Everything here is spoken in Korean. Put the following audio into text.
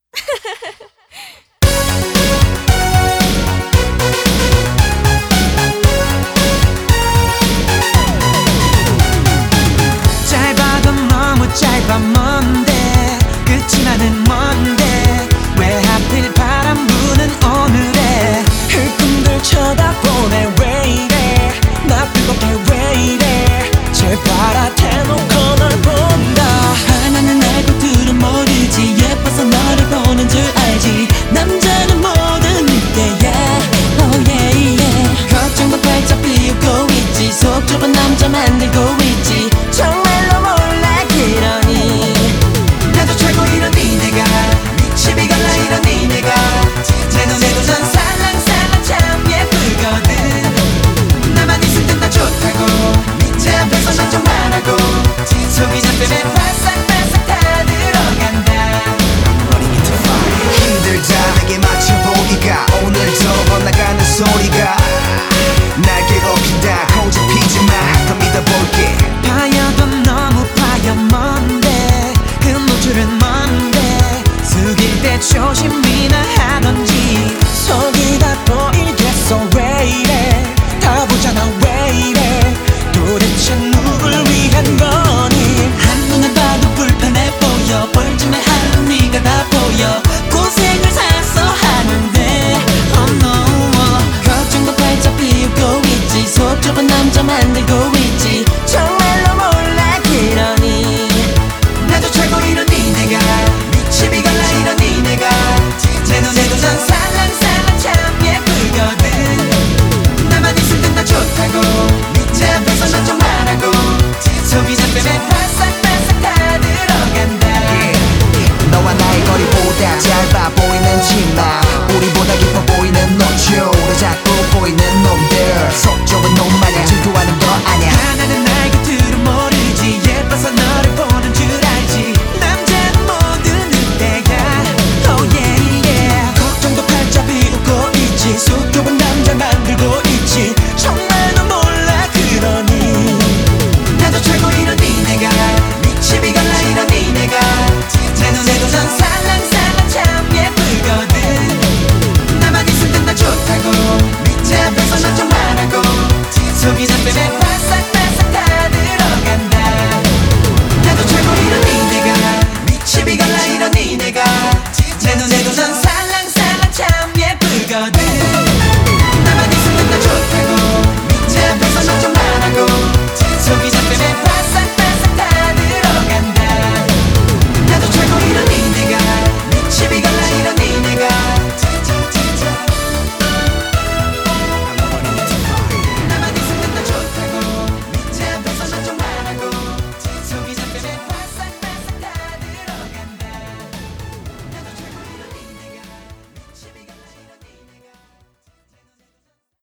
짧아도 너무 짧아 먼데 끝이 나는 먼데 왜 하필 바람 부는 오늘에 흙꿈들 쳐다보네 왜 이래 나 뜨겁게 왜 이래 제발 대놓고 널 본다 하나는 알고 둘은 모르지 예뻐서 너를 보는 줄 알지 남자는 모든 때야 oh yeah yeah 걱정도 활짝 피우고 있지 속 좁은 남자 만들고 있지 정말로 몰라 그러니 나도 최고 이런 니네가 시비 걸라 이런 니네가 내 눈에도 전 살랑살랑 참 예쁘거든 나만 있을 땐 다 좋다고 제 앞에서 난 좀 말하고 속이 잡히면 바싹바싹 다 들어간다 힘들다 내게 맞춰 보기가 오늘도 엇나가는 소리가 날 괴롭힌다 공주 피지마 더 믿어볼게 파여도 너무 파여 먼데 그 노출은 먼데 숙일 때 조심이나 하던지 속이 다 보이겠어 왜 이래 다 보잖아 왜 이래 도대체 누굴 위한 거니 한눈에 봐도 불편해 보여 뻘쭘해 하는 네가 다 보여 고생을 사서 하는데 oh no 걱정도 활짝 피우고 있지 속 좁은 남자 만들고 있지 정말로 몰라 그러니 나도 최고 이런 니네가 시비 걸라 이런 니네가 내 눈에도 전 살랑살랑 참 예쁘거든 나만 있을 땐 다 좋다고 제 앞에서 난 좀 말하고 속이 잡히면 바싹바싹 다 들어간다 너와 나의 거리보다 짧아 보이는 치마 우리보다 깊어 보이는 노출